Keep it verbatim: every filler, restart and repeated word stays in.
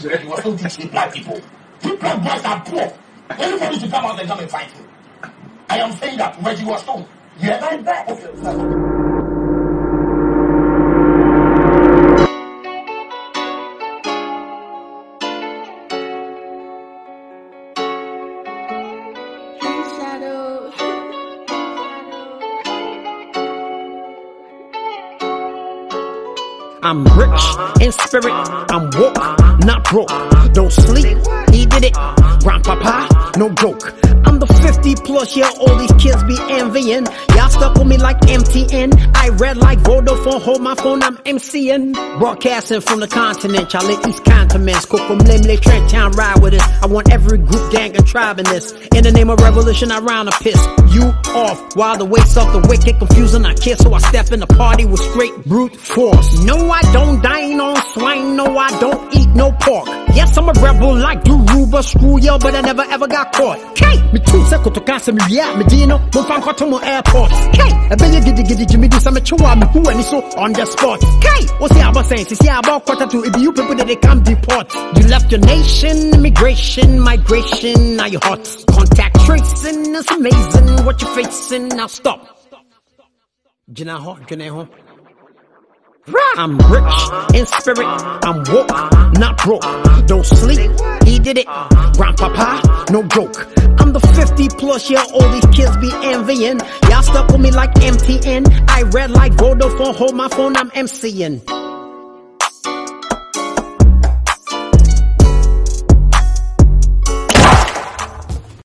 He was still teaching black people. You black boys are poor. Anybody to come out and come and fight me. I am saying that Reggie was told. Yes. My back. Okay. I'm rich in spirit, I'm woke, not broke. Don't sleep, he did it. Grandpapa, no joke. I'm the fifty plus year old these kids be envying. Y'all stuck with me like M T N. I read like Vodafone, hold my phone, I'm MCing. Broadcasting from the continent, y'all let East Continents. Coco Mlemle, Trent Town, ride with us. I want every group, gang, and tribe in this. In the name of revolution, I round a piss you off. While the weights off the wicked confusing, I kiss. So I step in the party with straight brute force. No, I don't dine on swine, no, I don't eat no pork. Yes, I'm a rebel like Duruba, screw ya, but I never ever got caught. K, me two seconds to cancel me, yeah, me dino, no fan got to my airport. K, I bet you giddy giddy Jimmy do some chua, me who and so on the spot. K, what's the other saying? See, about quarter to if you people that they come deport. You left your nation, immigration, migration, now you hot. Contact tracing, it's amazing what you're facing, now stop. Jinaho, Jinaho. I'm rich in spirit, I'm woke, not broke. Don't sleep, he did it. Grandpapa, no joke. I'm the fifty plus year old these kids be envying. Y'all stuck with me like M T N. I read like Vodafone, hold my phone, I'm MCing.